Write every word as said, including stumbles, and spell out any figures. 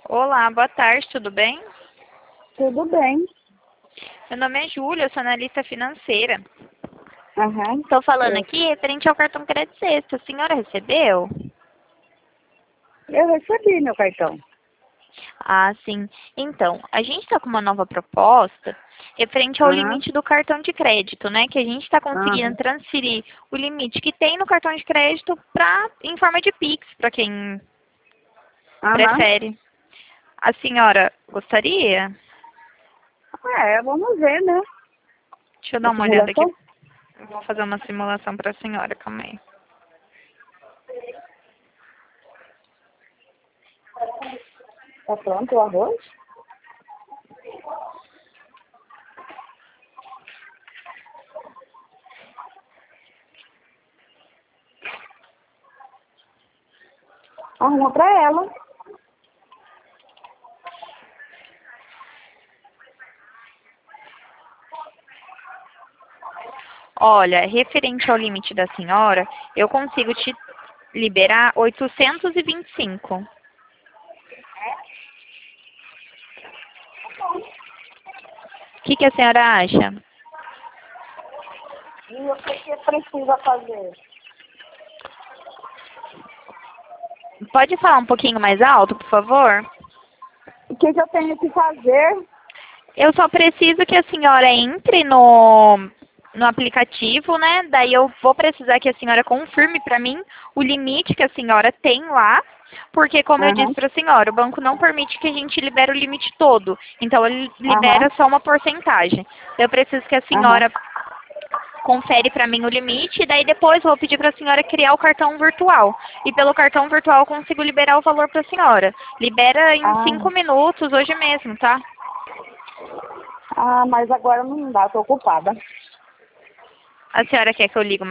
Olá, boa tarde, tudo bem? Tudo bem. Meu nome é Júlia, eu sou analista financeira. Aham. Estou falando Eu, aqui referente ao cartão Crédito Sexta. A senhora recebeu? eu recebi meu cartão. Ah, sim. Então, a gente está com uma nova proposta referente ao Aham. limite do cartão de crédito, né? Que a gente está conseguindo Aham. transferir o limite que tem no cartão de crédito para em forma de Pix, para quem Aham. prefere. A senhora gostaria? É, vamos ver, né? Deixa eu A dar uma olhada aqui. simulação. Eu vou fazer uma simulação para a senhora, calma aí. Tá pronto o arroz? Arruma pra ela. Olha, referente ao limite da senhora, eu consigo te liberar oitocentos e vinte e cinco. O que, que a senhora acha? E o que que precisa fazer? Pode falar um pouquinho mais alto, por favor? O que que eu tenho que fazer? Eu só preciso que a senhora entre no, no aplicativo, né? Daí eu vou precisar que a senhora confirme para mim o limite que a senhora tem lá, porque como eu disse Aham. para a senhora, o banco não permite que a gente libere o limite todo. Então ele Aham. libera só uma porcentagem. Eu preciso que a Aham. senhora confere para mim o limite, e daí depois eu vou pedir para a senhora criar o cartão virtual. E pelo cartão virtual eu consigo liberar o valor para a senhora. Libera em Ah. cinco minutos, hoje mesmo, tá? Ah, mas agora não dá, tô ocupada. A senhora quer que eu ligue